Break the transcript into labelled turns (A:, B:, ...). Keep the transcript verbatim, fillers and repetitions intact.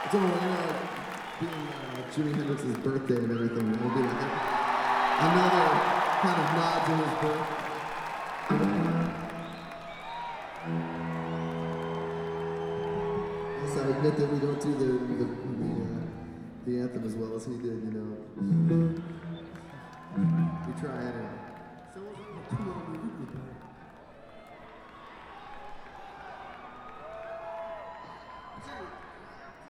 A: So we're gonna be uh, Jimi Hendrix's birthday and everything. It'll be like a, another kind of nod to his birth. Yes, I admit that we don't do the the the, uh, the anthem as well as he did, you know.